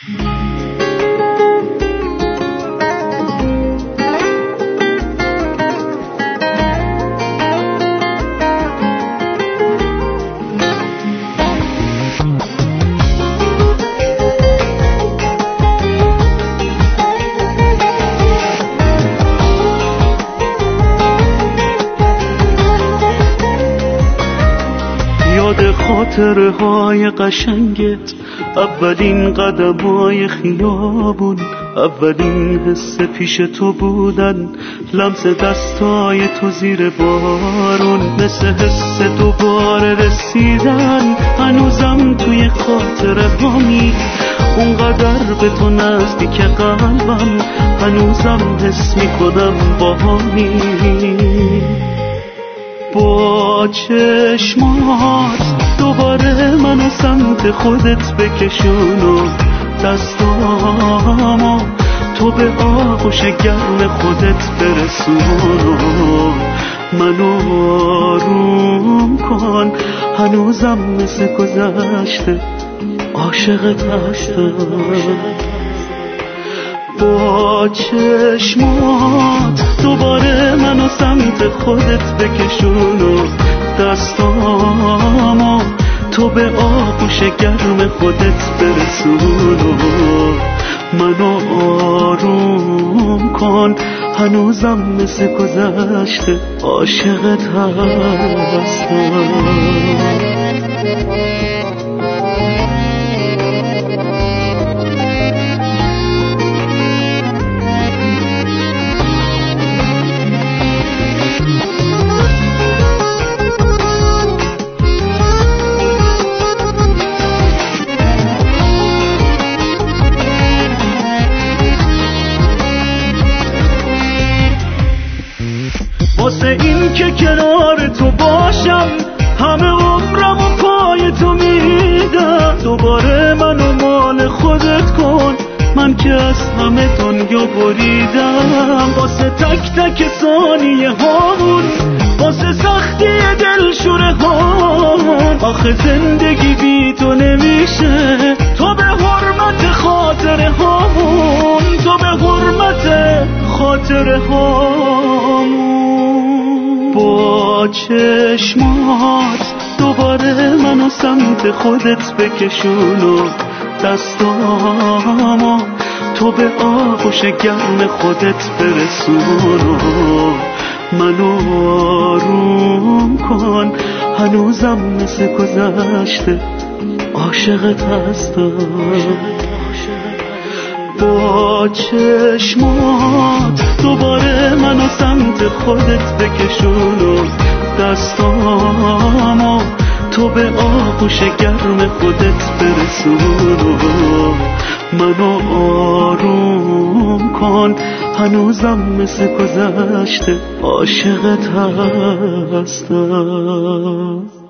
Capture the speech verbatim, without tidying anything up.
خاطره های قشنگت، اولین قدم های خیابون، اولین حس پیش تو بودن، لمس دستای تو زیر بارون، مثل حس دوباره رسیدن، هنوزم توی خاطره هامی، اونقدر به تو نزدیک قلبم، هنوزم حس میکنم باهامی. با چشمات دوباره منو سمت خودت بکشون و دستامو تو به آغوش گرم خودت برسون و منو آروم کن، هنوزم مثل گذشته عاشقت هستم. با چشمات دوباره منو سمت خودت بکشون و دستامو تو به آغوش گرم خودت برسون و منو آروم کن، هنوزم مثل گذشته عاشقت هستم. واسه این که کنار تو باشم، همه عمرم و پای تو میدم، دوباره منو مال خودت کن، من که از همه دنیا بریدم. واسه تک تک ثانیه هامون، واسه سختی دلشوره هامون، آخه زندگی بی تو نمیشه، تو به حرمت خاطره هامون، تو به حرمت خاطره هامون. با چشمات دوباره منو سمت خودت بکشون و دستامو تو به آغوش گرم خودت برسون و منو آروم کن، هنوزم مثل گذشته عاشقت هستم. با چشمات دوباره منو سمت خودت بکشون و دستامو تو به آغوش گرم خودت برسون و منو آروم کن، هنوزم مثل گذشته عاشقت هستم.